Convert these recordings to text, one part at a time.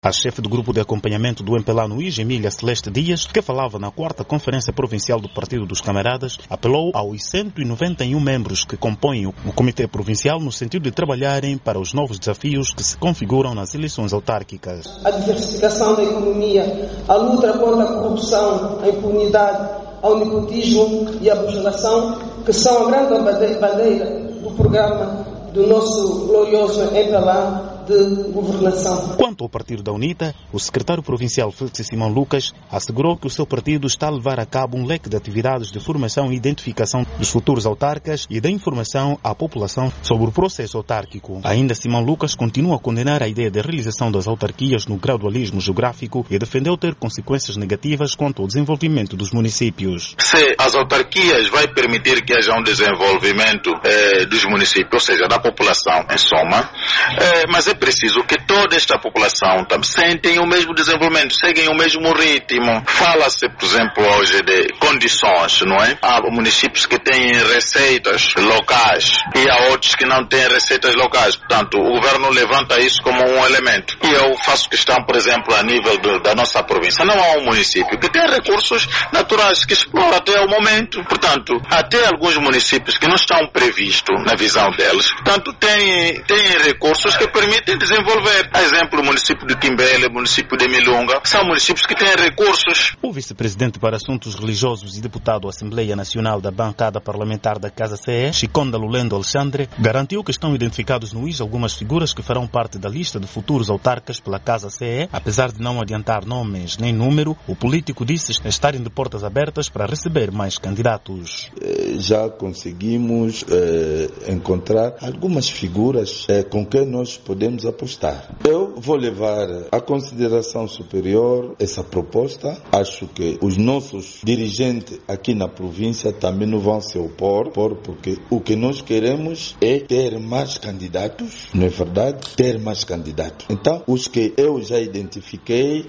A chefe do grupo de acompanhamento do MPLA no IJ, Emília Celeste Dias, que falava na 4ª Conferência Provincial do Partido dos Camaradas, apelou aos 191 membros que compõem o Comitê Provincial no sentido de trabalharem para os novos desafios que se configuram nas eleições autárquicas. A diversificação da economia, a luta contra a corrupção, a impunidade, ao nepotismo e a bajulação, que são a grande bandeira do programa do nosso glorioso MPLA de governação. Quanto ao partido da UNITA, o secretário provincial Félix Simão Lucas assegurou que o seu partido está a levar a cabo um leque de atividades de formação e identificação dos futuros autarcas e da informação à população sobre o processo autárquico. Ainda Simão Lucas continua a condenar a ideia de realização das autarquias no gradualismo geográfico e defendeu ter consequências negativas quanto ao desenvolvimento dos municípios. Se as autarquias vai permitir que haja um desenvolvimento dos municípios, ou seja, da população em soma, mas é preciso que toda esta população também sentem o mesmo desenvolvimento, seguem o mesmo ritmo. Fala-se, por exemplo, hoje de condições, não é? Há municípios que têm receitas locais e há outros que não têm receitas locais. Portanto, o governo levanta isso como um elemento. E eu faço questão, por exemplo, a nível da nossa província. Não há um município que tem recursos naturais que explora até o momento. Portanto, até alguns municípios que não estão previstos na visão deles, portanto, têm recursos que permitem desenvolver. A exemplo, o município de Timbele, o município de Milunga, são municípios que têm recursos. O vice-presidente para assuntos religiosos e deputado da Assembleia Nacional da bancada parlamentar da Casa CE, Chiconda Lulendo Alexandre, garantiu que estão identificados no IJ algumas figuras que farão parte da lista de futuros autarcas pela Casa CE. Apesar de não adiantar nomes nem número, o político disse estarem de portas abertas para receber mais candidatos. Já conseguimos encontrar algumas figuras com quem nós podemos apostar. Eu vou levar à consideração superior essa proposta. Acho que os nossos dirigentes aqui na província também não vão se opor, porque o que nós queremos é ter mais candidatos, não é verdade? Ter mais candidatos. Então, os que eu já identifiquei,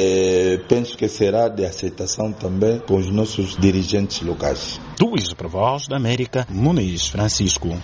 penso que será de aceitação também com os nossos dirigentes locais. Do IJ para a Voz da América, Muniz Francisco.